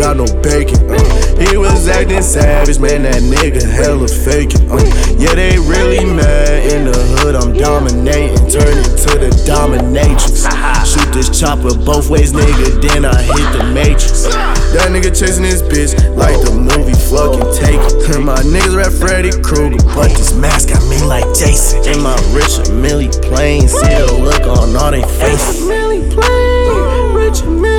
got no bacon. He was acting savage, man, that nigga hella faking. Yeah, they really mad in the hood, I'm dominating. Turn it to the dominatrix. Shoot this chopper both ways, nigga, then I hit the matrix. That nigga chasing his bitch like the movie fucking Taken. My niggas rap Freddy Krueger, but this mask got me like Jason. In my Richard Millie plane, see the look on all they faces. Richard Millie plane, Richard Millie.